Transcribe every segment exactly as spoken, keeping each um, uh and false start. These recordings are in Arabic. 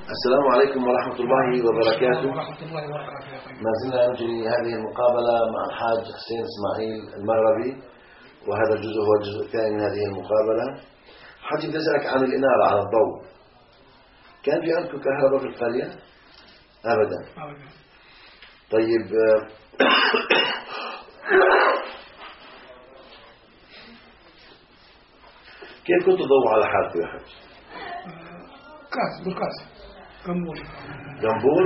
السلام عليكم ورحمة الله وبركاته. ورحمة الله وبركاته. ما زلنا نجري هذه المقابلة مع الحاج حسين إسماعيل المغربي، وهذا الجزء هو الجزء الثاني من هذه المقابلة. حاج بدي أسألك عن الإنارة، عن الضوء. كان في عندكم كهرباء في القرية؟ أبدا. أبدا. طيب كيف كنت تضوء على حالكم يا حاج؟ كاس بالكاس. قنبور. قنبور؟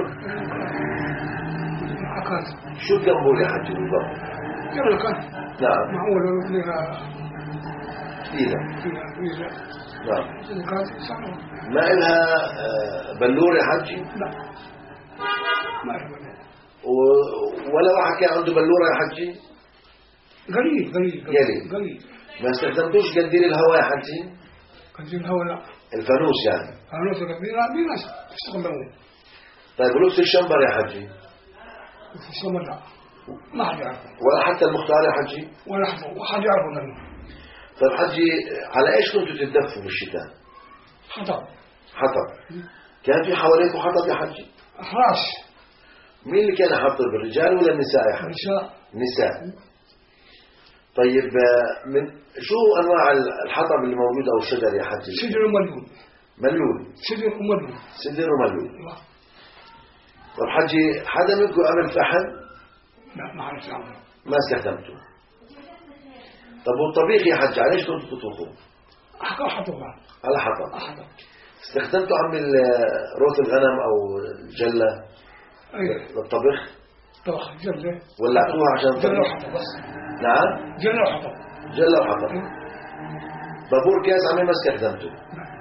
عكاز. شو القنبور يا حاج بالضبط؟ جبل كاس. نعم. معمولة فيها كثيرة. فيها فيها. نعم. الكاس صعبة. ما إلها بلور يا حاجي؟ لا. ما إلها بلور. ولا واحد كان عنده بلورة يا حاجي؟ قليل قليل قليل. قليل. ما استخدمتوش قنديل الهواء يا حاجي؟ قنديل الهواء لا. الفانوس يعني. فانوس قنديل لا، في ناس تستخدمون. طيب ولبس الشمبر يا حجي؟ لبس الشمبر لا، ما حد يعرفه. ولا حتى المختار يا حجي؟ ولا حد حد يعرفه منه. طيب حجي، على ايش كنتوا تتدفوا بالشتاء؟ حطب. حطب. كان في حواليكم حطب يا حجي؟ احراش. مين اللي كان يحطب، الرجال ولا النساء يا حجي؟ النساء. نساء. طيب من شو انواع الحطب اللي موجود او الشجر يا حجي؟ شجر وملول. ملول. شجر وملول. سدر وملول. طيب حجي، حدا منكم عمل فحم؟ لا، ما عرفت اعمل. ما استخدمته. طب والطبيخ يا حجي، على ايش كنتوا تطبخوا؟ على حطب. على حطب. حطب. استخدمتوا عمل روث الغنم او الجله ايه للطبخ؟ طبخ جله. ولعتوها عشان جله وحطب بس. نعم. جله وحطب. جله وحطب. بابور كاس عمل ما استخدمته.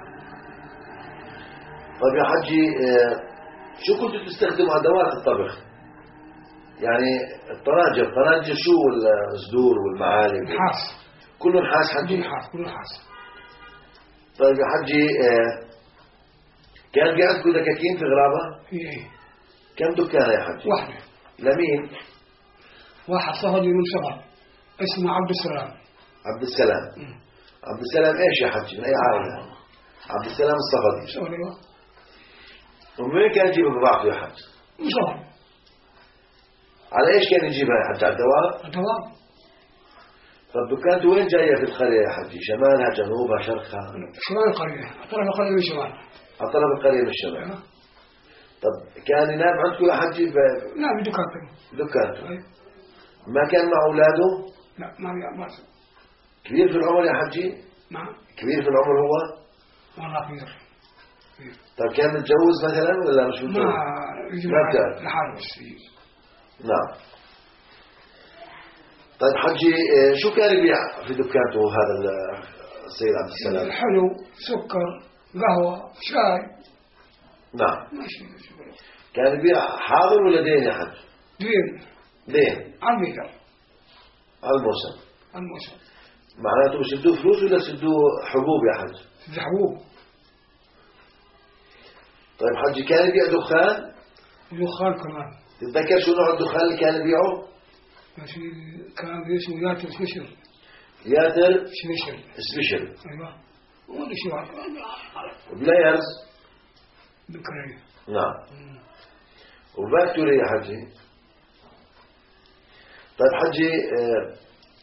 طيب يا حجي، شو كنتوا تستخدموا ادوات الطبخ؟ يعني الطناجر، طناجر شو، الصدور والمعالق؟ نحاس. كله نحاس حجي؟ نحاس، كله نحاس. طيب يا حجي، كان في عندكم دكاكين في غرابة؟ ايه. كم دكانة يا حجي؟ واحدة. لمين؟ واحد صهدي من شغل اسمه عبد السلام. عبد السلام. م. عبد السلام ايش يا حجي، من اي عائلة؟ عبد السلام الصفدي. شغل ايوه. ومن وين كان يجيب بضاعته يا حج؟ من شغل. على ايش كان يجيبها يا حج؟ على الدواب؟ الدواب. طب دكانته وين جاية في القرية يا حجي؟ شمالها، جنوبها، شرقها؟ شمال القرية، طرف القرية من شمال. على طرف القرية من الشمال. طب كان ينام عندكم يا حجي؟ ب... نعم، بدكانته. دكانته. أيه. ما كان مع أولاده؟ لا، ما ما كبير في العمر يا حجي؟ نعم. كبير في العمر هو؟ والله كبير. طب كان متجوز مثلا ولا مش متجوز؟ ما ما كان. لحاله بس. نعم. طيب حجي، شو كان يبيع في دكانته هذا السيد عبد السلام؟ الحلو، سكر، قهوة، شاي. نعم. ماشي. كان يبيع حاضر ولا دين يا حج؟ دين. دين. على الميتر. على الموسم. على الموسم. معناته بسدوه فلوس ولا سدوه حبوب يا حج؟ سد حبوب. طيب حجي، كان يبيع دخان؟ دخان كمان. تتذكر شو نوع الدخان اللي كان يبيعه؟ ماشي. كان اسمه ياتر سبيشل. ياتر سبيشل. سبيشل. ايوه. ولا شيء عارف. بلايرز. بكري. نعم. وفاكتوري يا حجي. طيب حجي، اه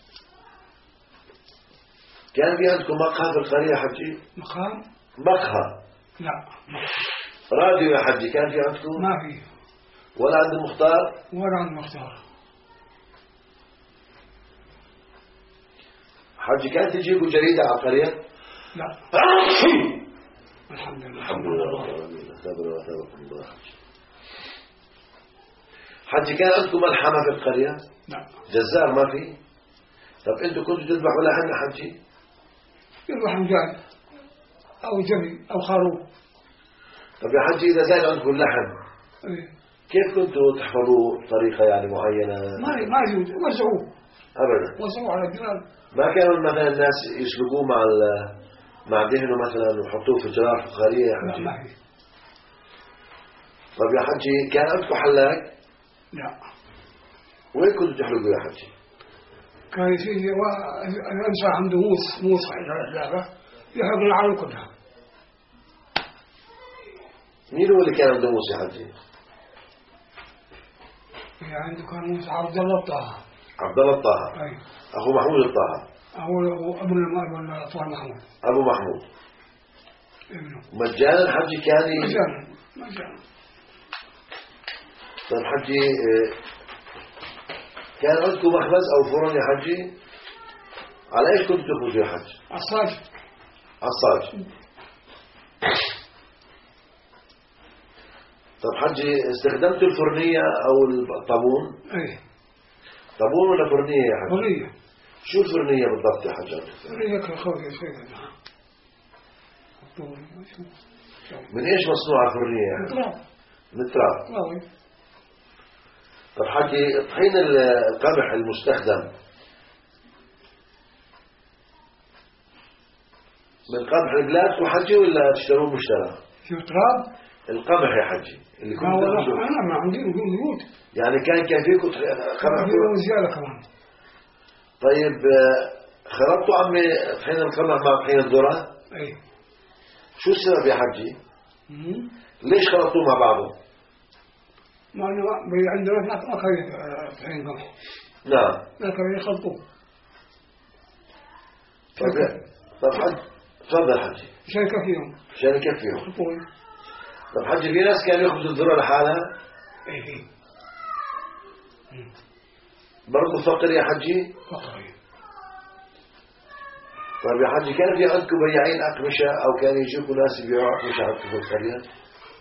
كان في عندكم مقهى في القرية يا حجي؟ مقام؟ مقهى. لا. راديو يا حجي كان في عندكم؟ ما في. ولا عند المختار؟ ولا عند المختار. حجي، كان تجيبوا جريدة على القرية؟ لا. الحمد لله. الحمد لله. صبر وتوكل الله. حجي، كان عندكم ملحمة في القرية؟ لا. جزار ما في؟ طب انتوا كنتوا تذبحوا لحم يا حجي؟ يذبح مجال او جبي او خروف. طب يا حجي، اذا زاد عندكم اللحم ايه. كيف كنتوا تحفظوه بطريقة يعني معينة؟ ما ما يجوز، وزعوه. ابدا. وزعوه على الجيران. ما كانوا مثلا الناس يسلقوه مع مع دهنه مثلا ويحطوه في جرار فخارية يا حجي؟ لا، ما في. طب يا حجي، كان عندكم حلاق؟ لا. وين كنتوا تحلقوا يا حجي؟ كان يجي الانسان عنده موس موس على اللعبه يحلق العالم كلها. مين هو اللي كان عنده موسى حجي؟ يعني عنده كان موسى عبد الله الطه. عبد الله الطه. أي. أخو محمود الطه. أبو أبو ابن طه محمود. أبو محمود. ابنه. مجانا حجي كان. مجانا مجانا. طيب حجي كان عندكم مخبز أو فرن يا حجي؟ على إيش كنت تخبزوا يا حج؟ الصاج. الصاج. طب حجي استخدمت الفرنية أو الطابون؟ ايه. طابون ولا فرنية يا حج؟ فرنية. شو الفرنية بالضبط يا حج؟ فرنية كخوذة شيء. من إيش مصنوعة الفرنية يا حج؟ تراب. من التراب. تراب. طب حجي طحين القمح المستخدم من قمح البلاد وحجي ولا تشتروه مشترى؟ شو تراب؟ القمح يا حجي اللي كنت تاخذه. أنا ما عندي موجود. يعني كان كان فيكم قمح زيادة كمان. طيب خلطتوا عمي طحين القمح مع طحين الذرة؟ أي. شو السبب يا حجي؟ ليش خلطوه مع بعضه؟ ما عندنا ما كان طحين قمح. نعم. ما كانوا يخلطوه. طيب طب حج تفضل حجي. عشان يكفيهم. عشان يكفيهم. طيب. طب حجي في ناس كانوا ياخذوا الذرة لحالها؟ اي في. برضه فقر يا حجي؟ فقر. طيب يا حجي كان في عندكم بياعين أقمشة أو كان يجيكم ناس يبيعوا أقمشة عندكم في القرية؟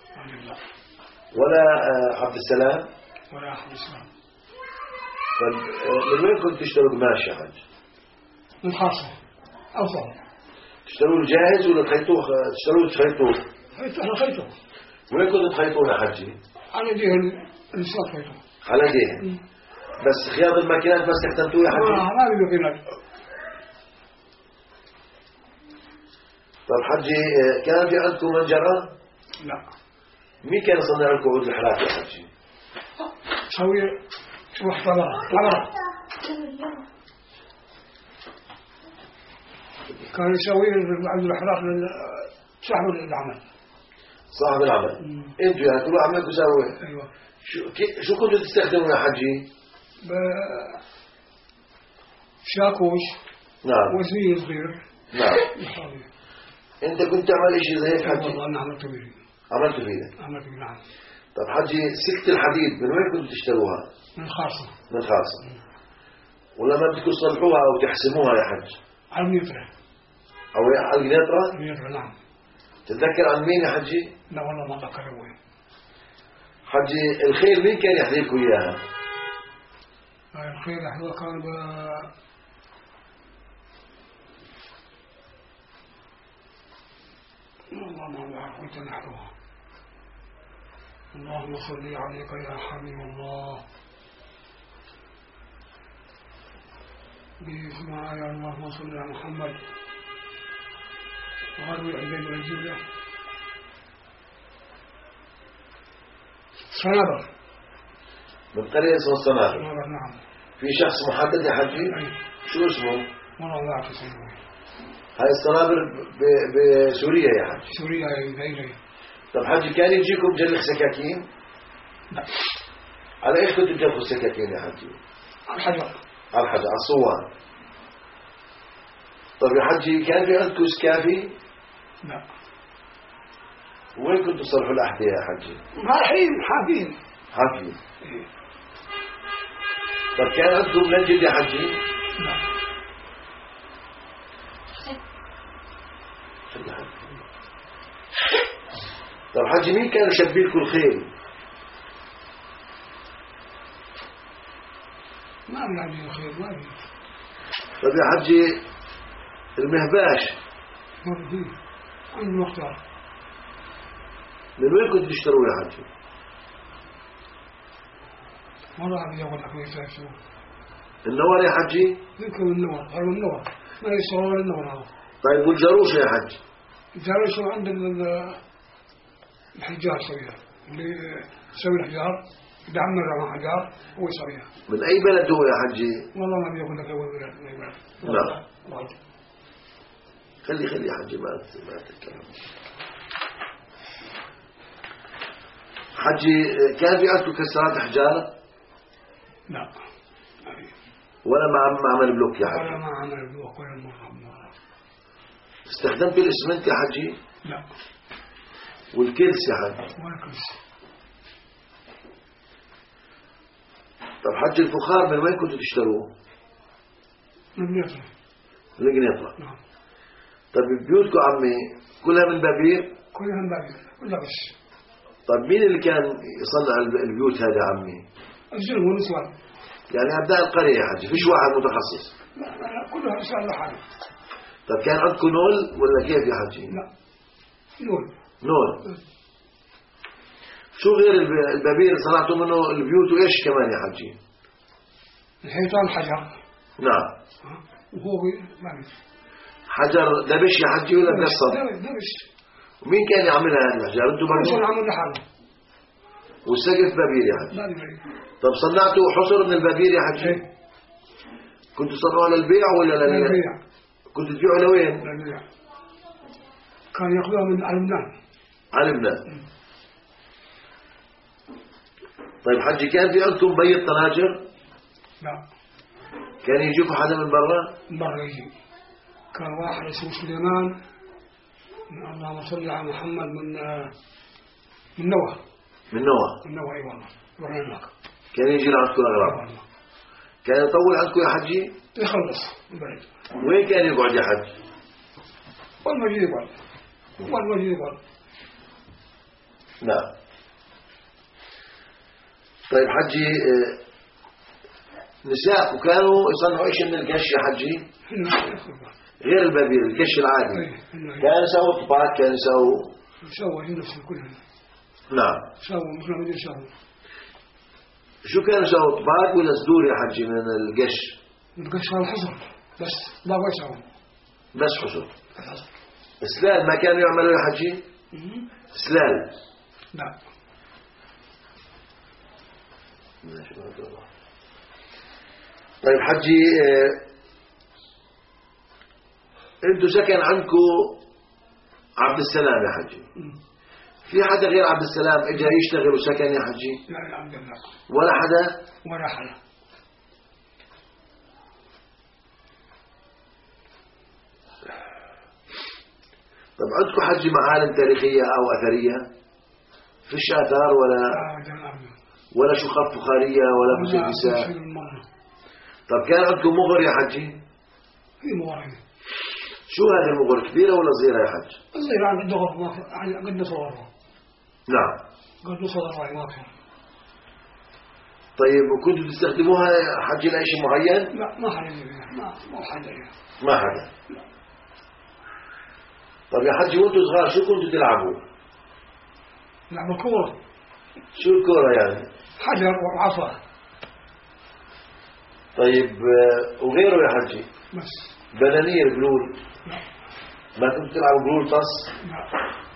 ولا عبد السلام؟ ولا عبد السلام. طيب من وين كنت تشتروا قماش يا حج؟ من خاصة أوصل. تشتروه الجاهز ولا تخيطوه تشتروه تخيطوه؟ خيطوه أنا خيطوه. وين كنتوا تخيطوه يا حجي؟ على جهة الإنسان خيطوه. على جهة. بس خياط الماكينات ما استخدمتوه يا حجي؟ آه ما في ماكينات. طيب حجي كان في عندكم منجرة؟ لا. مين كان يصنع لكم عود الحلاف يا حجي؟ سوي روح طلع طلع. كان يسوي عند الأحراق صاحب العمل. صاحب العمل. انتوا يعني كل عملكم سووا. ايوه. شو شو كنتوا تستخدموا يا حجي؟ ب شاكوش. نعم. وزني صغير. نعم. انت كنت تعمل شيء زي هيك حجي؟ والله انا عملته بيدي. عملته بيدك؟ عملته بيدي. نعم. طب حجي سكة الحديد من وين كنتوا تشتروها؟ من خاصة. من خاصة. ولما بدكم تصلحوها او تحسموها يا حج؟ على النيوترا. او على القنيطرة؟ النيوترا نعم. تتذكر عن مين يا حجي؟ لا والله ما اتذكر وين. حجي الخيل مين كان يحذي لكم اياها؟ الخيل احنا كان ب والله ما بعرف كنت نحكوها. اللهم صل عليك يا حبيب الله. بسم معايا اللهم صل على محمد. وهذا العباد والجبلة. صنابر. من قرية اسمها الصنابر. صنابر نعم. في شخص محدد يا حجي؟ أي. شو اسمه؟ والله لا أعرف اسمه. هاي الصنابر بسوريا يا حجي؟ سوريا أي. طب حجي كان يجيكم جلخ سكاكين؟ لا. على ايش كنتوا تجلخوا السكاكين يا حجي؟ على الحجر. على الحجر، على الصوان. طب يا حجي كان في عندكم سكافي؟ لا. وين كنتوا تصلحوا الأحذية يا حجي؟ رايحين حافين. حافين. إيه. طب كان عندكم منجد يا حجي؟ لا. طب حجي مين كان يشبي لكم الخيل؟ ما في عندي الخيل ما في. طب يا حجي المهباش ما في. عندي مختار. من وين كنتوا تشتروه يا حجي؟ والله أبي أقول لك ما يسافرون. النوار يا حجي؟ يمكن النوار، هذا النوار ما يسوون النوار هذا. طيب والجروش يا حج؟ الجروش عند الحجار يسويها، اللي يسوي الحجار يدعمر مع حجار هو يسويها. من أي بلد هو يا حجي؟ والله ما بيقول لك أول بلد من أي بلد. لا. خلي خلي يا حجي ما ما تتكلم. حجي كان في عندكم كسرات أحجار؟ لا ولا ما ما عمل بلوك يا حجي؟ ولا ما عمل بلوك ولا مرة مرة. استخدمت الإسمنت يا حجي؟ لا. والكلس يا حجي؟ ولا كلس. طب حجي الفخار من وين كنتوا تشتروه؟ من قنيطرة. من قنيطرة. نعم. طب بيوتكم عمي كلها من بابير؟ كلها من بابير كلها بس. طب مين اللي كان يصنع البيوت هذا عمي؟ الزلم والنسوان. يعني أبناء القرية يا حجي فيش واحد متخصص؟ لا لا كلها إن شاء الله حاله. طب كان عندكم نول ولا كيف يا حجي؟ لا نول. نول. شو غير البابير صنعتوا منه البيوت وإيش كمان يا حجي؟ الحيطان حجر. نعم. وهو بابير. حجر دبش يا حجي ولا مقصر؟ دبش دبش. ومين كان يعملها هذه الأحجار؟ أنتم برضو؟ كان عمل لحاله. والسقف بابير يا حجي؟ بابير. طب صنعتوا حصر من البابير يا حجي؟ ايه. كنتوا تصنعوها للبيع ولا للبيع؟ للبيع. كنتوا تبيعوا لوين؟ للبيع. كان ياخذوها من على لبنان. على لبنان. طيب حجي كان في عندكم بيت طناجر؟ لا. كان يجيكم حدا من برا؟ من برا يجي. كان واحد اسمه سليمان، اللهم صل على محمد، من من نوى. من نوى. من نوى اي والله. رحنا هناك. كان يجي لعندكم الاغراض. كان يطول عندكم يا حجي؟ يخلص البلد. وين كان يقعد يا حج؟ والمسجد يقعد. والمسجد يقعد. نعم. طيب حجي نساء وكانوا يصنعوا ايش من القش يا حجي؟ غير البابير القش العادي. كانوا يسووا طباق كانوا يسووا يسووا نفس كلهم. نعم. سووا مثل ما يسووا. شو كانوا يسووا طباق ولا صدور يا حجي من القش؟ القش على الحصر بس لا يسووا. بس حصر. سلال ما كانوا يعملوا يا حجي؟ سلال. لا. طيب حجي اه انتوا سكن عندكم عبد السلام يا حجي؟ في حدا غير عبد السلام اجى يشتغل وسكن يا حجي؟ لا الحمد لله. ولا حدا؟ ولا حدا. طب عندكم حجي معالم تاريخية او اثرية؟ فيش اثار ولا ولا شقق فخارية ولا مسدسات؟ طب كان عندكم مغر يا حجي؟ في مغر. شو هذه المغر كبيرة ولا صغيرة يا حج؟ صغيرة عن الدغر قد نصورها. نعم. قد نصورها ما كان. طيب وكنتوا تستخدموها حجي لأي شيء معين؟ لا ما حدا ما ما حدا ما حدا. لا. طب يا حجي وانتوا صغار شو كنتوا تلعبوا؟ نلعب كورة. شو الكورة يعني؟ حجر وعصا. طيب وغيره يا حجي؟ بس. بنانير بلول؟ لا. ما كنتوا تلعبوا بلول طص؟ لا.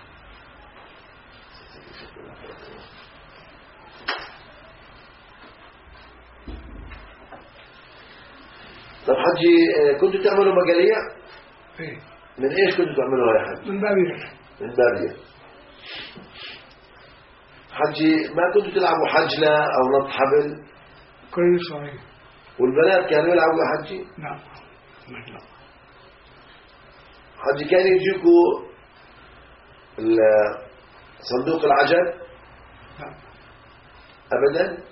طب حجي كنتوا تعملوا مقاليع؟ ايه. من ايش كنتوا تعملوها يا حجي؟ من بابير. من بابير. حجي ما كنتوا تلعبوا حجلة او نط حبل؟ كل صغير. والبنات كانوا يلعبوا يا حجي؟ لا. لا. حجي كان يجيكوا صندوق العجل؟ لا. ابدا.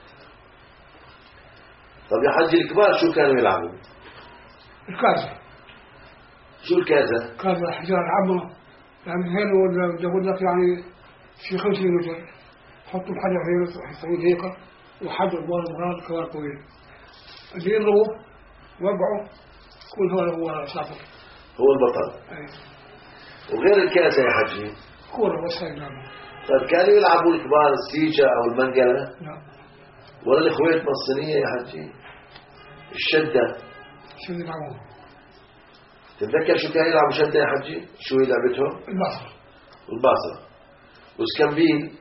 طب يا حجي الكبار شو كانوا يلعبوا؟ الكازة. شو الكازة؟ كازة حجار عظمة يعني هنا ولا يقول لك يعني في خمسين متر حطوا الحجر هنا يسوي هيك وحجر ورا مراد كمان طويل اللي يضربوا وقعوا كل هذا هو شاطر هو البطل. أي. وغير الكاسة يا حجي كورة بس هاي نعمل. طيب كانوا يلعبوا الكبار السيجا او المنقلة؟ لا. ولا الخويت من الصينية يا حجي؟ الشدة شو يلعبون؟ تتذكر شو كانوا يلعبوا شدة يا حجي؟ شو هي لعبتهم؟ الباصرة. الباصرة والسكمبيل.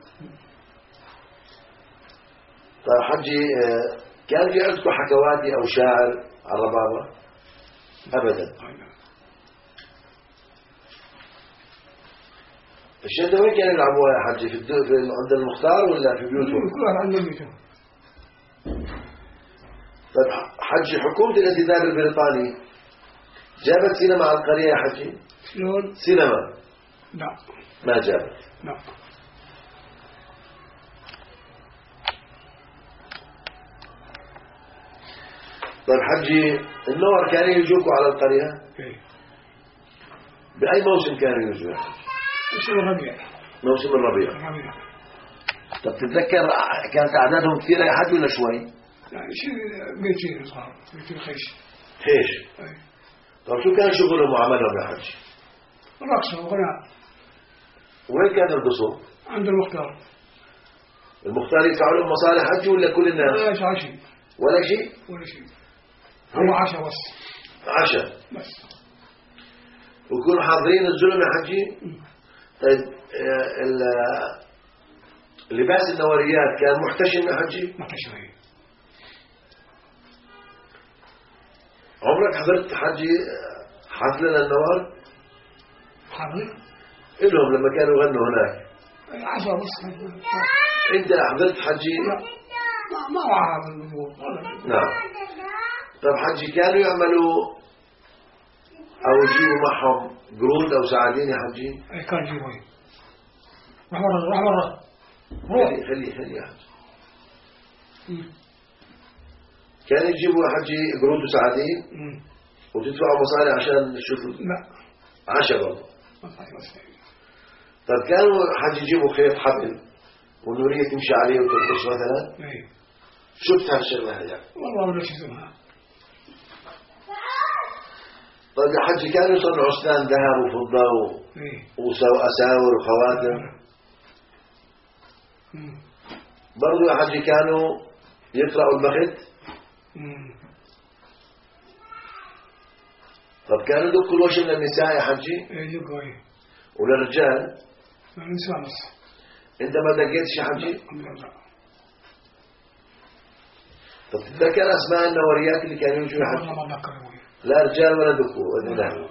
طيب حجي كان في عندكم حكواتي او شاعر على الربابة؟ ابدا. الشدة وين كانوا يلعبوها يا حجي؟ في, الدو... في عند المختار ولا في بيوتهم؟ كل واحد عنده بيته. طيب حجي حكومة الانتداب البريطاني جابت سينما على القرية يا حجي؟ شلون؟ سينما؟ لا ما جابت. لا. طيب حجي النور كانوا يجوكوا على القرية؟ ايه. بأي موسم كانوا يجوا يا حجي؟ موسم الربيع. موسم الربيع. الربيع. طب تتذكر كانت أعدادهم كثيرة يا حجي ولا شوي؟ يعني شيء بيتين صار بيتين خيش. خيش. ايه. طب شو كان شغلهم وعملهم يا حجي؟ رقص وغناء. وين كانوا يرقصوا؟ عند المختار. المختار يدفعوا لهم مصاري حجي ولا كل الناس؟ ولا يدفع شيء. ولا شيء؟ ولا شيء. هو عشاء بس. عشاء بس. ويكونوا حاضرين الزلمة يا حجي؟ طيب آه لباس النواريات كان محتشم يا حجي؟ محتشم. عمرك حضرت حجي حفلة للنوار؟ حاضر؟ إلهم لما كانوا يغنوا هناك عشاء بس. أنت حضرت حجي؟ لا ما ما وعى هذا الموضوع. نعم. طب حجي كانوا يعملوا أو يجيبوا معهم قرود أو سعادين يا حجي؟ أي كان يجيبوا. راح مرة راح مرة. روح. خلي خلي خلي يا حجي. كان يجيبوا يا حجي قرود وسعادين وتدفعوا مصاري عشان تشوفوا؟ لا. عشاء برضه. طب كانوا حجي يجيبوا خيط حبل والنورية تمشي عليه وترقص مثلا؟ ايه. شفت هالشغلة هي؟ والله ولا شو اسمها. طيب يا حجي كانوا يصنعوا أسنان ذهب وفضة و... ايه. وأساور وخواتم. برضو يا حجي كانوا يقرأوا البخت. طب كانوا يدقوا الوجه للنساء يا حجي؟ ايه يدقوا. ايه. وللرجال؟ النساء بس. انت ما دقيتش يا حجي؟ لا. طب تتذكر اسماء النوريات اللي كانوا يجوا يا حجي؟ والله ما ذكروا. لا رجال ولا دكوا؟ لا.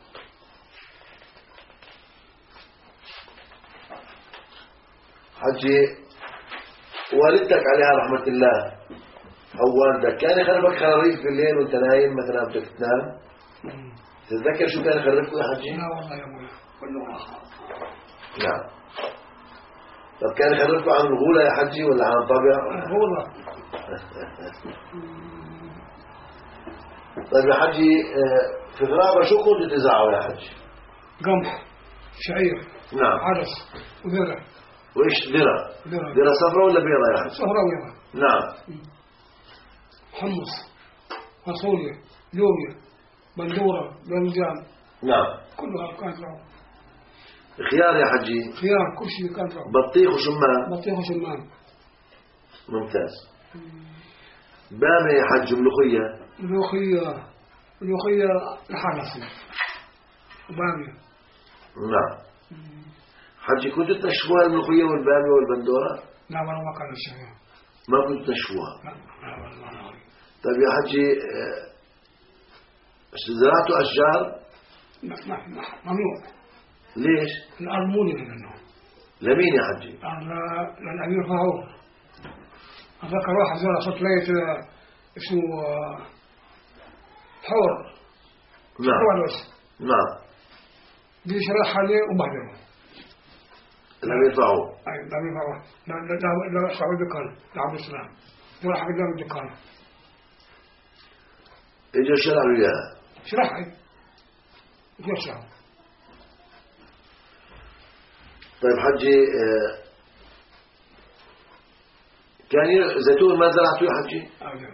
حجي والدتك عليها رحمة الله أو والدك كان يخربك خراريف بالليل وانت نايم مثلا بدك تنام؟ تتذكر شو كان يخربكم يا حجي؟ لا والله يا ابوي كله آخر. نعم. طب كان يخربكم عن الغولة يا حجي ولا عن الطبع؟ الغولة. طيب يا حجي في غرابة شو كنتوا تزرعوا يا حجي؟ قمح شعير. نعم. عدس وذرة. وإيش ذرة؟ ذرة. ذرة صفراء ولا بيضاء يا حجي؟ صفراء وبيضاء. نعم. حمص فاصوليا لوبيا بندورة باذنجان. نعم. كلها كانت له. خيار يا حجي؟ خيار كل شيء كان له. بطيخ وشمام؟ بطيخ وشمام. ممتاز. بامية يا حج ملوخية؟ ملوخية ملوخية لحالها وبامية. نعم. حجي كنتوا تنشفوها الملوخية والبامية والبندورة؟ لا والله ما كانوا يشوفوها. ما كنتوا تنشفوها؟ لا لا والله. طيب يا حجي زرعتوا أشجار؟ لا ممنوع. ليش؟ الأرموني منه. لمين يا حجي؟ للأمير فاروق. أتذكر واحد زرع سطلية اسمه حور. نعم. بس. نعم. دي شرح عليه وبهدله. الأمير فاروق. أي الأمير فاروق. لا لا لا صاحب الدكان لعبد السلام. زرع قدام الدكان. إجا شرع له إياها. شرح أي. إجا شرح. طيب حجي كان زيتون ما زرعته يا حجي؟ أوه.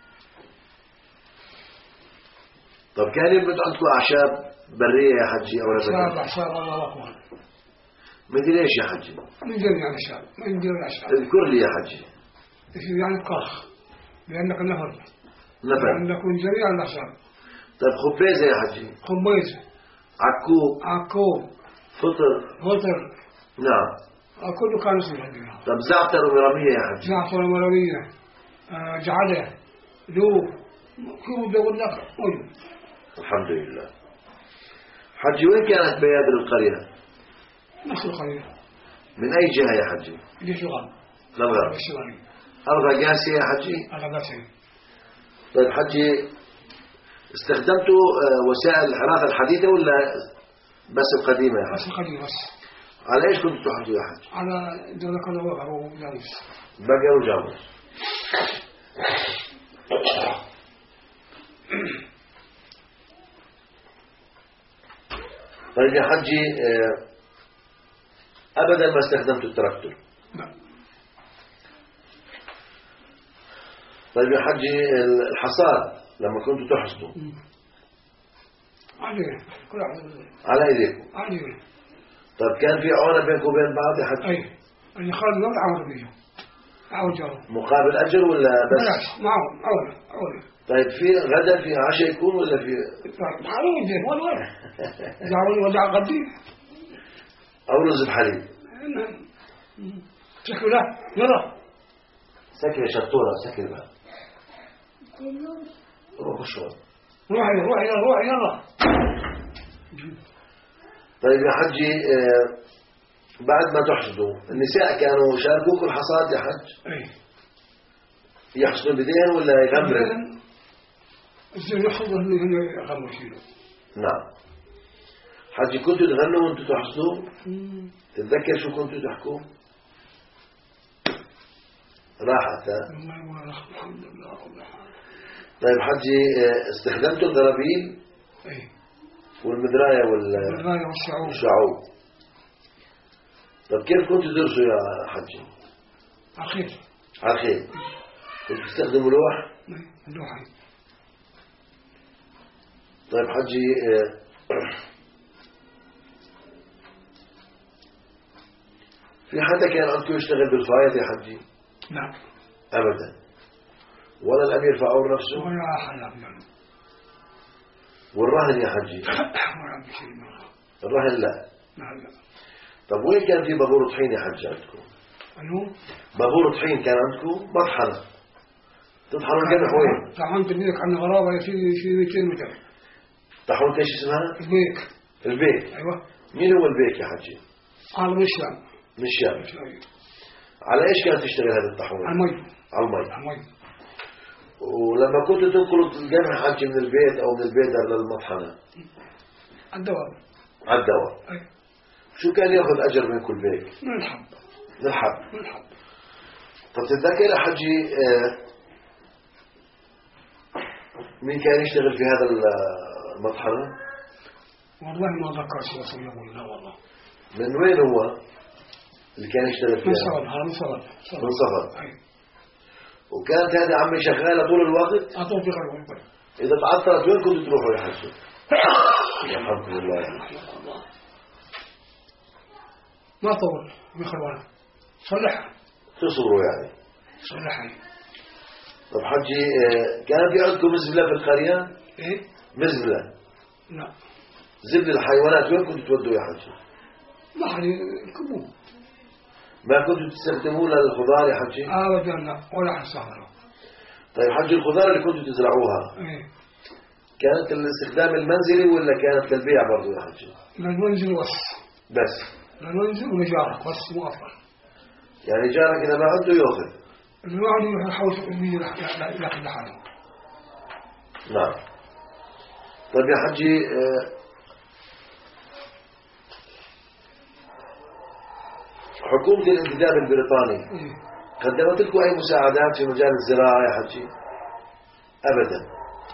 طب كان ينبت عندكم أعشاب برية يا حجي أو أعشاب نباتات؟ أعشاب الله أكبر. مثل إيش يا حجي؟ من جميع الأعشاب من جميع الأعشاب. اذكر لي يا حجي. يعني القرخ لأنك نفر. نفر. لأنك من جميع الأعشاب. طيب خبيزة يا حجي؟ خبيزة. عكوب. عكوب. فطر. فطر. نعم. كله كان اسمه عندنا. طب زعتر ومرامية يا حجي؟ زعتر ومرامية. آه جعلة. لوف. كيف بدي أقول لك موجود. الحمد لله. حجي وين كانت بيادر القرية؟ نفس القضية. من أي جهة يا حجي؟ اللي شغال الغرب. الشمالي. ألغى قاسي يا حجي؟ ألغى قاسي. طيب حجي، استخدمتوا وسائل الحراثة الحديثة ولا بس القديمة يا حجي؟ بس القديمة بس. على إيش كنتوا تحرثوا يا حجي؟ على دولة كنا بقر وجاموس. بقر وجاموس. طيب يا حجي، أبدا ما استخدمتوا التراكتور؟ لا. طيب يا حجي، الحصاد لما كنتوا تحصدوا على كل على ايديكم؟ على طيب كان في عونة بينكم وبين بعض يا حجي؟ اي اللي خالد ما تعاون بيه، عاون جاره مقابل اجر ولا بس؟ بلاش معاون عون عون. طيب في غدا في عشاء يكون ولا في؟ معاون زين ولا ولا جاوني ولا غدي او رز بحليب؟ شكله لا يلا سكر شطورة سكر بقى روح شوي روح روح يلا روح يلا. طيب يا حجي، بعد ما تحصدوا النساء كانوا يشاركوكم الحصاد يا حج؟ اي يحصدوا بدين ولا يغمروا؟ الزين يحصدوا اللي هنا يغمروا شيله. نعم. حجي كنتوا تغنوا وانتوا تحصدوا؟ تتذكر شو كنتوا تحكوا؟ راحت. الحمد لله رب العالمين. طيب حجي، استخدمتوا الغرابيل اي والمدراية المدراية والشعوب والشعوب. طيب كيف كنتوا تدرسوا يا حجي؟ على الخيل. على الخيل. كنتوا تستخدموا لوح؟ لوحي. طيب حجي، في حدا كان عندكم يشتغل بالفايض يا حجي؟ لا أبدا. ولا الأمير فاعور نفسه؟ ولا أحد يعني. والرهن يا حجي؟ ولا بشيء منه. الرهن لا. لا لا. طب وين كان في بابور طحين يا حجي عندكم؟ أنو؟ بابور طحين كان عندكم؟ مطحنة تطحنوا القمح وين؟ طحنت البيك عن غرابة يا سيدي في مئتين متر. طحنت ايش اسمها؟ البيك. البيك. أيوة. مين هو البيك يا حجي؟ على الشام. من الشام. على ايش كانت تشتغل هذا الطحون؟ على المي. على المي. على المي. ولما كنتوا تنقلوا القمح حجي من البيت او من البيت للمطحنة؟ على الدوام. على الدواء. أي. شو كان ياخذ اجر من كل بيك؟ من الحب. من الحب. من الحب. طب تتذكر يا حجي، آه مين كان يشتغل في هذا المطحنة؟ والله ما ذكر شيء صلى الله عليه والله. من وين هو اللي كان يشتغل فيها؟ من صفد. هذا من صفد. من صفد. أي. وكانت هذه عمي شغالة طول الوقت؟ أطول في غير. إذا تعطلت وين كنتوا تروحوا يا حجي؟ الحمد لله. ما طول من خلوانه. صلحها. تصوروا يعني. صلحها. طب حجي، كان في عندكم مزبلة في القرية؟ إيه؟ مزبلة. لا. زبل الحيوانات وين كنتوا تودوا يا حجي؟ ما حد يركبوه. ما كنتوا تستخدموه للخضار يا حجي؟ أبدا لا ولا حصاره. طيب حجي، الخضار اللي كنتوا تزرعوها إيه؟ كانت الاستخدام المنزلي ولا كانت للبيع برضو يا حجي؟ للمنزل بس. بس. للمنزل ولجارك بس مو أفضل. يعني جارك إذا ما عنده يأخذ. اللي ما عنده يحاول يأخذ يأخذ لحاله. نعم. طيب يا حجي، حكومة الانتداب البريطاني إيه؟ قدمت لكم أي مساعدات في مجال الزراعة يا حجي؟ أبدا.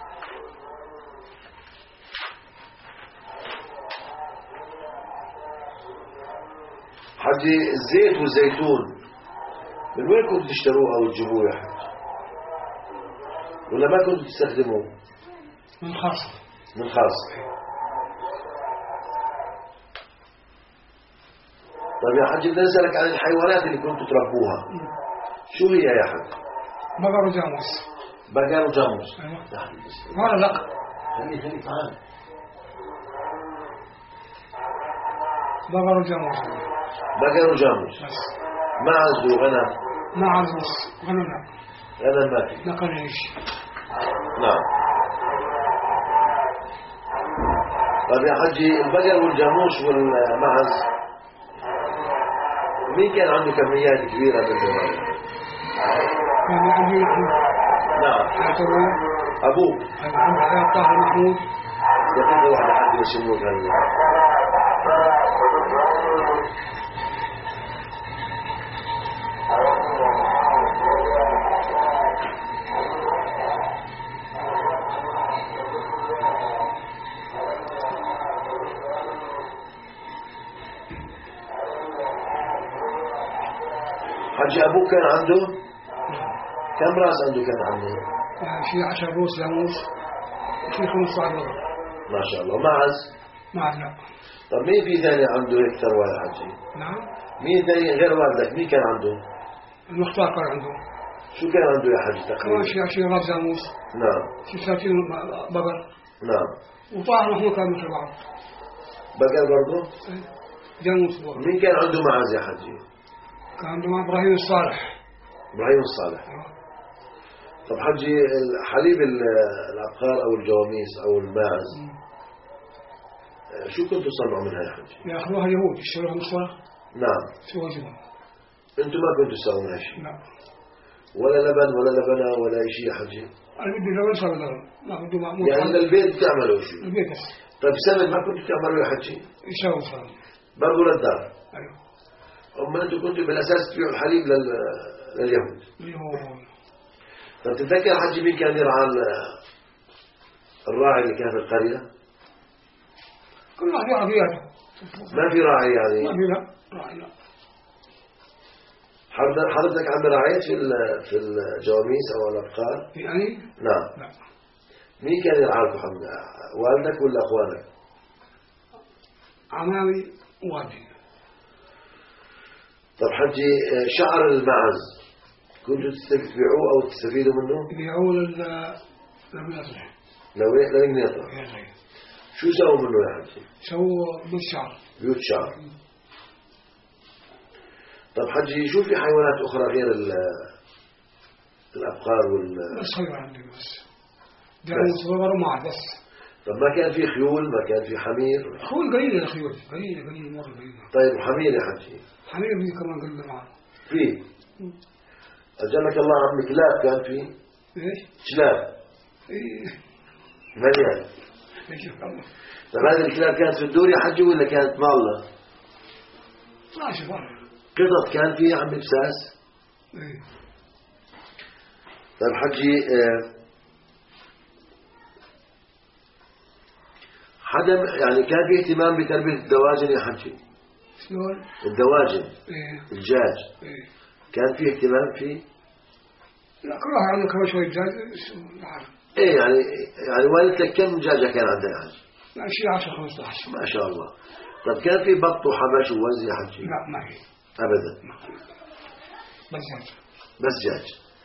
حجي، الزيت والزيتون من وين كنتوا تشتروه أو تجيبوه يا حجي؟ ولا ما كنتوا تستخدموه؟ من خاصة. من خاصة. طيب يا حجي، بدي أسألك عن الحيوانات اللي كنتوا تربوها. شو هي يا حجي؟ بقر وجاموس. بقر وجاموس. أيوة. ما لك. خلي خلي تعال. بقر وجاموس. بقر وجاموس. بس. ما عنده غنم. ما عزوز غنم لا. غنم ما في. لا كان يعيش. نعم. طيب يا حجي، البقر والجاموس والمعز مين كان عنده كميات كبيرة من الرواية؟ كان عندي محمود. نعم. حياة الروح. أبوك. عند حياة طاهر محمود. دقيقة واحدة حد يسموك هلا. حجي أبوك كان عنده كم رأس عنده كان عنده؟ في عشر روس جاموس وفي خمسة عشر بقر. ما شاء الله. معز؟ معز لا. طب مين في ثاني عنده هيك ثروة يا حجي؟ نعم. مين ثاني غير والدك مين كان عنده؟ المختار كان عنده. شو كان عنده يا حجي تقريبا؟ كمان شيء عشرين جاموس. نعم. في ثلاثين بقر. نعم. وطاهر محمود كان مثل بعض. بقر برضه؟ جاموس بقر. مين كان عنده معز يا حجي؟ كان عنده إبراهيم الصالح. إبراهيم الصالح. طب حجي حليب الأبقار أو الجواميس أو الماعز شو كنتوا تصنعوا منها يا حجي؟ يأخذوها اليهود يشتروها مصر. نعم. سوى جبن. أنتم ما كنتوا تسووا منها شيء؟ نعم. ولا لبن ولا لبنة ولا شيء يا حجي؟ أنا بدي لبن صار لبن. ما بدي معمول. يعني للبيت بتعملوا شيء؟ البيت بس. طيب سمن ما كنتوا تعملوا يا حجي؟ يساوي صار. برضو للدار؟ أيوه. أما أنتم كنتوا بالأساس تبيعوا الحليب لل... لليهود. اليهود. طب تتذكر حجي مين كان يرعى الراعي اللي كان في القرية؟ كل واحد يرعى بيده. ما في راعي يعني؟ ما في لا راعي لا. حضرتك عم رعيت في في الجواميس أو الأبقار؟ يعني؟ نعم. لا. مين كان يرعاكم حمد؟ والدك ولا أخوانك؟ عمامي ووالدي. طب حجي شعر المعز كنتوا تبيعوه أو تستفيدوا منه؟ يبيعوه للمناطح. للمناطح. شو سووا منه يا حجي؟ سووا بيوت شعر. بيوت شعر. طب حجي شو في حيوانات أخرى غير الأبقار وال؟ بس خير عندي بس. جاموس وبقر ومعز بس. طب ما كان في خيول ما كان في حمير؟ خيول قليلة الخيول قليلة قليلة مرة قليلة. طيب وحمير يا حجي؟ حمير في كمان قليلة معه. في. أجلك الله عمي كلاب كان في؟ إيش؟ كلاب. إيه. مليان. إيش الله. طب هذه الكلاب كانت في الدور يا حجي ولا كانت مالة؟ ماشي بره. قطط كان في عمي بساس؟ إيه. طيب حجي اه حدا يعني كان في اهتمام بتربية الدواجن يا حجي؟ شلون؟ الدواجن. إيه. الدجاج. إيه. كان في اهتمام فيه؟ لا كل واحد عنده كمان شوية دجاج. ايه يعني يعني والدتك كم دجاجة كان عندها يا حجي؟ لا شيء عشرة خمسة عشر. ما شاء الله. طب كان في بط وحبش ووز يا حجي؟ لا ما في. أبدا. بس دجاج. بس دجاج.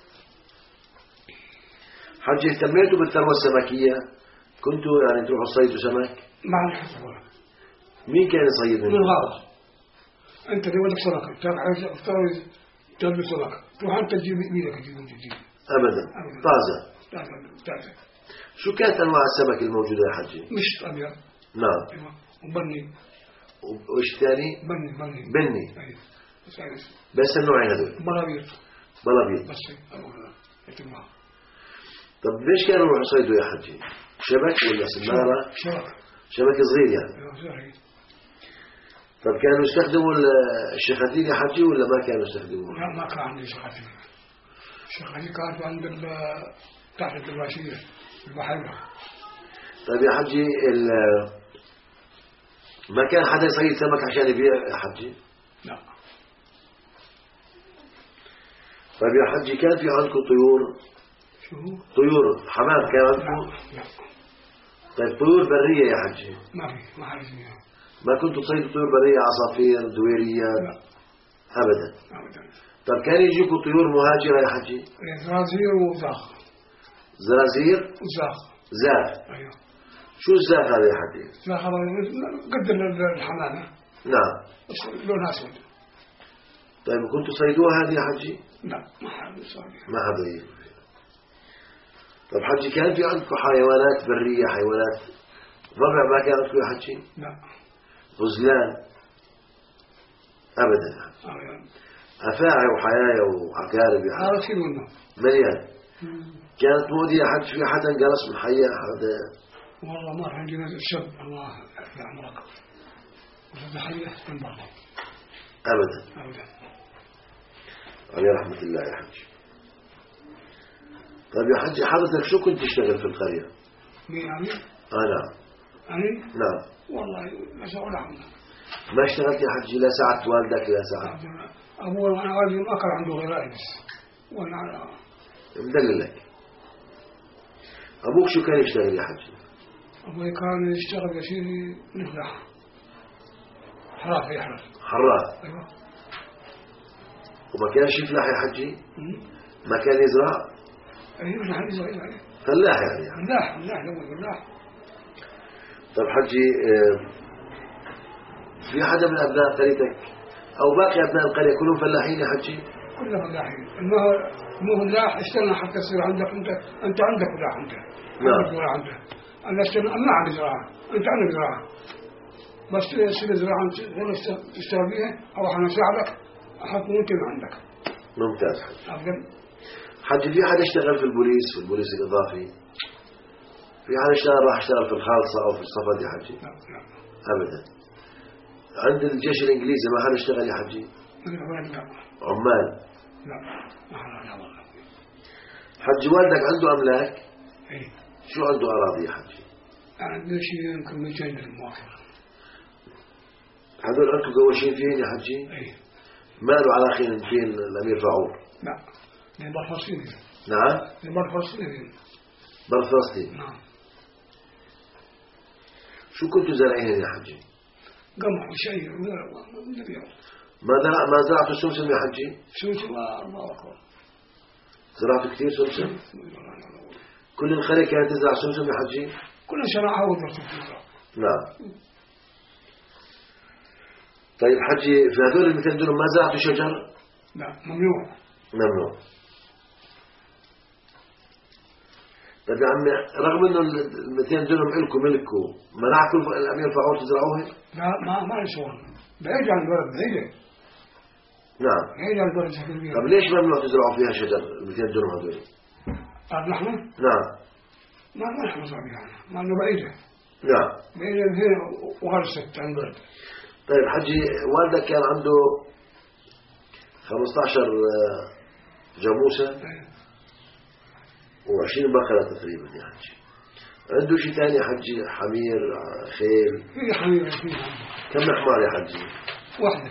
حجي اهتميتوا بالثروة السمكية؟ كنتوا يعني تروحوا تصيدوا سمك؟ ما عندي حسب ولا. مين كان يصيد منه؟ من الغابة. أنت اللي ودك سمكة تروح تروح تجيب سمكة تروح أنت تجيب بيدك تجيب أنت تجيب. أبدا. طازة. طازة طازة. شو كانت أنواع السمك الموجودة يا حجي؟ مشط أبيض. نعم. أيوة. وبني. وإيش ثاني؟ بني بني. بني. أيوة. بس النوعين هذول. بلابيض. بلابيض. بس أقول اعتماد. طب ليش كانوا يروحوا يصيدوا يا حجي؟ شبك ولا سنارة؟ شبك. شبك صغير يعني. أيوة صغير. طب كانوا يستخدموا الشخاتين يا حجي ولا ما كانوا يستخدموها؟ لا ما كان عندي شخاتين. الشخاتين كانت عند تحت الراشية البحيرة. طيب يا حجي ما كان حدا يصيد سمك عشان يبيع يا حجي؟ لا. طيب يا حجي كان في عندكم طيور؟ شو؟ طيور حمام كان عندكم؟ لا. طيب طيور برية يا حجي؟ ما في ما حد فيها. ما كنتوا تصيدوا طيور برية عصافير دويريات؟ لا. أبدا. أبدا. طب كان يجيكم طيور مهاجرة يا حجي؟ زرازير وزاخ. زرازير؟ وزاخ. زاخ. أيوه. شو الزاخ هذا يا حجي؟ زاخ قد الحمامة. نعم. بس لونها أسود. طيب كنتوا تصيدوها هذه يا حجي؟ لا ما حد يصيد. ما حدا يجي. طب حجي كان في عندكم حيوانات برية حيوانات ضبع ما كان عندكم يا حجي؟ لا. غزلان أبدا. أفاعي وحياة وعقارب يا حج. هذا شيء منه. مليان. كانت مودي يا حج في حدا جلس من حياة هذا. والله ما عندنا الشاب الله في عمرك. وهذا حياة من برضه. أبدا. أبدا. عليه رحمة الله يا حج. طيب يا حج حضرتك شو كنت تشتغل في القرية؟ مين يعني؟ آه نعم. يعني؟ نعم. والله مسؤول عنه. ما اشتغلت يا حج لا ساعة والدك لا ساعة؟ أبوه أنا والدي ما كان عنده غير بس. وأنا على. مدللك. أبوك شو كان يشتغل يا حج؟ أبوي كان يشتغل يا سيدي نفلح. حراث يحرث. حراث. أيوة. وما كانش يفلح يا حجي؟ ما كان يزرع؟ أيوة نحن يزرع يعني. فلاح يعني. فلاح فلاح لو فلاح. طيب حجي في حدا من أبناء قريتك أو باقي أبناء القرية كلهم فلاحين يا حجي؟ كلهم فلاحين. ما هو مو فلاح استنى حتى تصير عندك أنت أنت عندك فلاح أنت. نعم. عندك فلاح أنت. أنا استنى ما عندي زراعة. أنت عندك زراعة. بس تصير زراعة تشتغل بيها أو أنا أساعدك أحط ممكن عندك. ممتاز حجي. أفضل. حجي في حدا اشتغل في البوليس في البوليس الإضافي؟ في حدا اشتغل راح اشتغل في الخالصة أو في الصفد يا حجي؟ لا لا. أبدا. عند الجيش الإنجليزي ما حدا اشتغل يا حجي؟ لا. عمال؟ لا لا لا والله. حجي والدك عنده أملاك؟ إيه. شو عنده أراضي يا حجي؟ عنده شيء يمكن مئتين درهم واخر. هذول أنتم قوشين فين يا حجي؟ إيه. ماله على خين فين الأمير فاعور؟ لا. لبر فلسطين. نعم. لبر فلسطين. بر فلسطين. نعم. شو كنتوا زارعين يا حجي؟ قمح وشيء ما زرع ما زرعتوا سمسم يا حجي؟ سمسم الله أكبر. زرعتوا كثير سمسم؟ كل القرية كانت تزرع سمسم يا حجي؟ كل سنة عود تزرع. نعم. طيب حجي في هذول ال مئتين دونم ما زرعتوا شجر؟ لا ممنوع. ممنوع. طيب يا عمي رغم انه ال مئتين دونم لكم ملكوا منعكم الامير فاعور تزرعوها؟ لا ما ما يسوون. بعيد عن البلد بعيدة. نعم. بعيد عن البلد بشكل كبير. طيب ليش ممنوع تزرعوا فيها شجر ال مئتين دونم هذول؟ أرض نحن؟ نعم. ما ما نحن نزرع بها ما إنه بعيدة. نعم. بعيدة هنا وغرست عن البلد. طيب حجي والدك كان عنده خمسة عشر جاموسة وعشرين بقرة تقريبا يا حجي. عنده شيء ثاني يا حجي حمير خيل؟ في حمير فيها. كم حمار يا حجي؟ واحدة.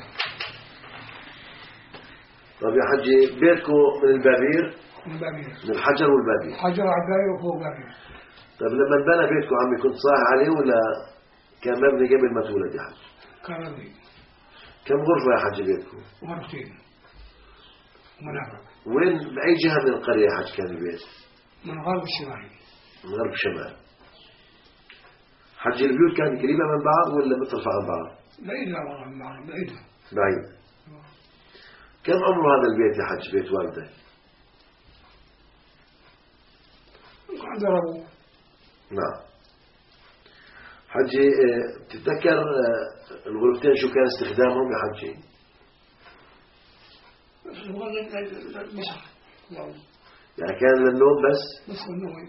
طيب يا حجي بيتكم من البابير؟ من البابير. من الحجر والبابير. حجر عباية وفوق بابير. طيب لما انبنى بيتكم عمي كنت صاحي عليه ولا كان مبني قبل ما تولد يا حجي؟ كان مبني. كم غرفة يا حجي بيتكم؟ غرفتين. منافع. وين بأي جهة من القرية يا حجي كان البيت؟ من غرب الشمال. من غرب الشمال. حجي البيوت كانت قريبة من بعض ولا مترفعة عن بعض؟ بعيدة والله من بعض بعيدة. بعيد. كم عمره هذا البيت يا حج بيت والدك؟ عند أبوه. نعم. حجي تتذكر الغرفتين شو كان استخدامهم يا حجي؟ بس يعني كان للنوم بس؟ بس للنوم.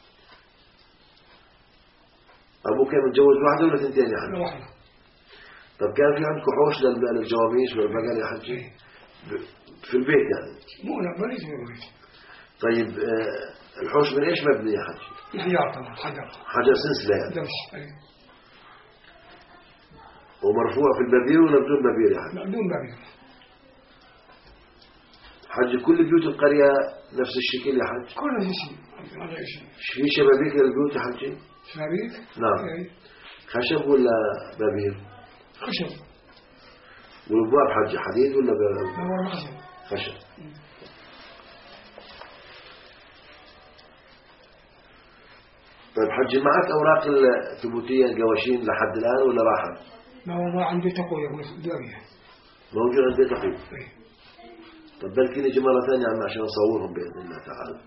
أبوه كان متجوز واحدة ولا ثنتين يا حجي؟ واحدة. طب كان في عندكم حوش للجواميس والبقر يا حجي؟ في البيت يعني؟ مو لا بنيت في البيت. طيب الحوش من إيش مبني يا حجي؟ حجر طبعا حجر. حجر سلسلة يعني؟ درس. ومرفوع في البابير ولا بدون بابير يا حجي؟ لا بدون بابير. حجي كل بيوت القرية نفس الشكل يا حج؟ كل شيء. هذا شيء. في شبابيك للبيوت يا حجي؟ شبابيك؟ نعم. ايه. خشب ولا بابير؟ خشب. والابواب حجي حديد ولا بابير؟ لا والله خشب. خشب. طيب حجي معك أوراق الثبوتية القواشين لحد الآن ولا راحت؟ لا والله عندي تقوية دورية. موجود عندي تقوية. ايه. طب بلكي نجي مرة ثانية عم عشان نصورهم بإذن الله تعالى.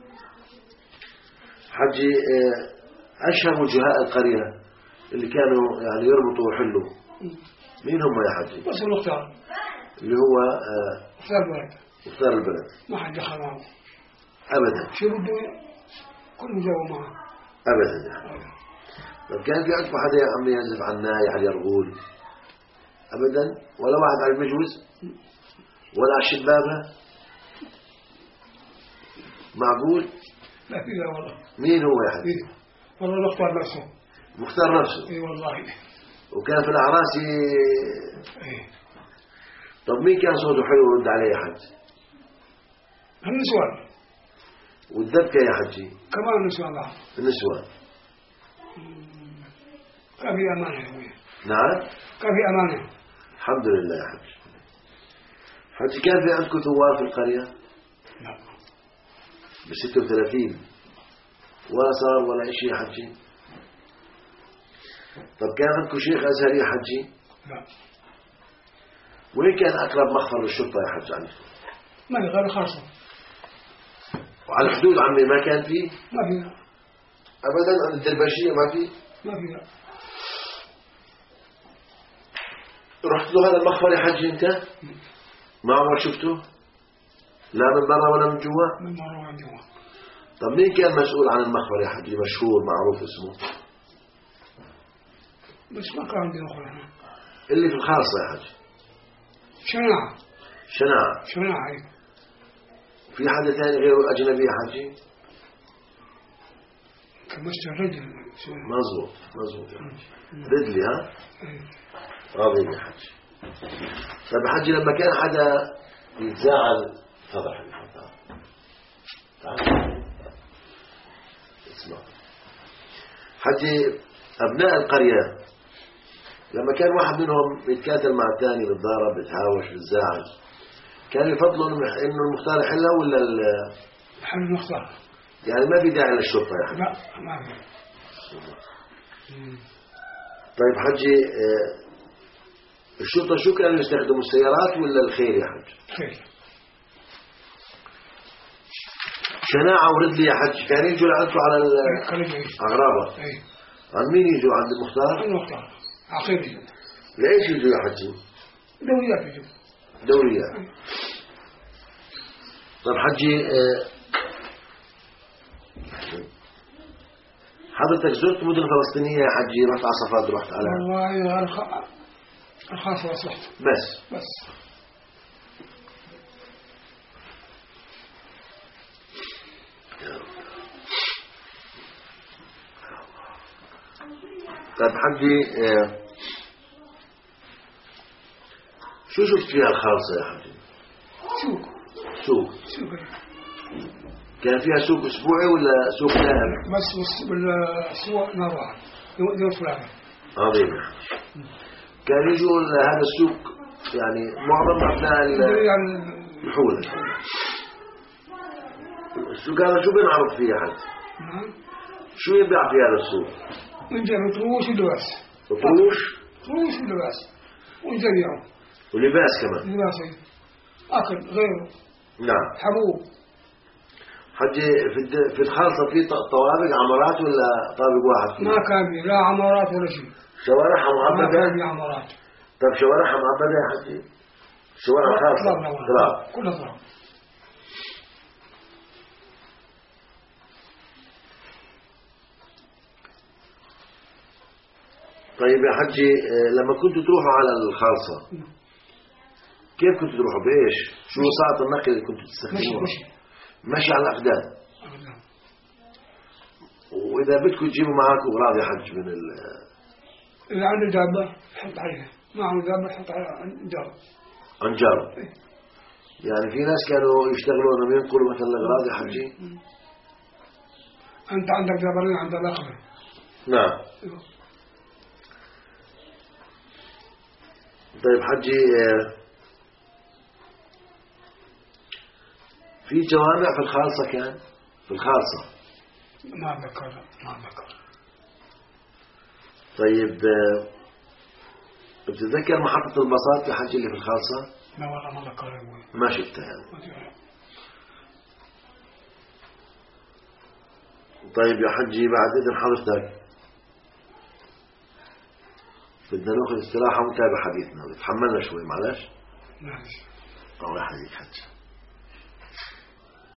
حجي أشهر وجهاء القرية اللي كانوا يعني يربطوا ويحلوا مين هم يا حجي؟ بس المختار. اللي هو آه مختار البلد مختار البلد ما حد دخل معه أبدا. شو بده كله جو معه أبدا يعني. طب كان في عندكم حدا عم يعزف عناي على يرغول؟ أبدا ولا واحد على المجوز ولا على الشبابة؟ معقول؟ لا فيها والله. مين هو يا حبيبي؟ إيه؟ والله مختار نفسه. مختار نفسه؟ اي والله. وكان في الأعراس ي... ايه. طب مين كان صوته حلو ورد عليه يا حج؟ النسوان. والدبكة يا حجي؟ كمان النسوان بعض. النسوان. كان في أمانة يا أخوي. نعم؟ كان في أمانة. الحمد لله يا حج. حجي كان في عندكم ثوار في القرية؟ لا. بستة وثلاثين ولا صار ولا شيء يا حجي؟ طب كان عندكم شيخ أزهري يا حجي؟ لا. وين كان أقرب مخفر للشرطة يا حج عندكم؟ ما في غير خاصة. وعلى الحدود عمي ما كان فيه؟ ما فيها. أبدا عند الدربشية ما فيه؟ ما فيها. رحت له هذا المخفر يا حجي أنت؟ ما عمرك شفته؟ لا من برا ولا من جوا؟ من برا ولا من جوا. طب مين كان مسؤول عن المخفر يا حجي مشهور معروف اسمه؟ بس ما كان عندي أخرى هنا. اللي في الخاصة يا حجي. شناعة. شناعة. شناعة أي. في حدا ثاني غيره أجنبي يا حجي؟ كمشت الرجل. مظبوط مظبوط يا حجي. رجلي ها؟ راضي يا حجي. طيب يا حجي لما كان حدا يتزاعل تفضل حبيبي تعال اسمع حجي أبناء القرية لما كان واحد منهم يتكاتل مع الثاني بالضارب بتهاوش بالزاعل كان يفضلوا إنه المختار يحلها ولا حل المختار يعني ما في داعي للشرطة يا حجي؟ لا ما في. طيب حجي الشرطة شو كانوا يستخدموا السيارات ولا الخيل يا حج؟ خيل. شناعة وردلي يا حج كان يجوا لعندكم على الأغرابة؟ اي. عن مين يجوا عند المختار؟ المختار عقيري. ليش يجوا يا حجي؟ دوريات يجوا. دوريات. طيب حجي اه حضرتك زرت مدن فلسطينية يا حجي رحت على صفاد رحت على والله الخ... الخاصة بس رحت بس بس طيب حجي اه شو شفت فيها الخالصة يا حجي؟ سوق. سوق. سوق. كان فيها سوق أسبوعي ولا سوق كامل؟ بس بالسوق نهار واحد يوم فلان. عظيم. كان يجوا هذا السوق يعني معظم أبناء الحولة. السوق هذا شو بنعرف فيه حد؟ نعم. شو يبيع في هذا السوق؟ من جاب طروش ولباس. طروش؟ طروش ولباس. وجريعه. ولباس كمان. لباس أكل غيره. نعم. حبوب. حجي في في الخالصة في طوابق عمارات ولا طابق واحد فيه؟ ما كان فيه لا عمارات ولا شيء. شوارعها معبدة؟ ما كان فيه عمارات. طيب شوارعها معبدة يا حجي؟ شوارع خاصة؟ تراب. كلها تراب. طيب يا حجي لما كنتوا تروحوا على الخالصة كيف كنتوا تروحوا بإيش؟ شو وسائط النقل اللي كنتوا تستخدموها؟ مشي مشي على الأقدام. وإذا بدكم تجيبوا معاكم أغراض يا حج من ال اللي عنده دابة حط عليها ما عنده دابة حط عليها أنجار. أنجار. يعني في ناس كانوا يشتغلون وينقلوا مثلا الأغراض يا حجي؟ أنت عندك دابة عندك الأقدام. نعم. طيب حجي في جوامع في الخالصة كان في الخالصة ما أتذكر ما أتذكر. طيب بتتذكر محطة الباصات يا حجي اللي في الخالصة؟ لا والله ما أتذكر يا أبوي. ما شفتها يعني. طيب يا حجي بعد إذن حضرتك بدنا ناخذ استراحة ونتابع حديثنا تحملنا شوي معلش. نعم. الله يحييك حج.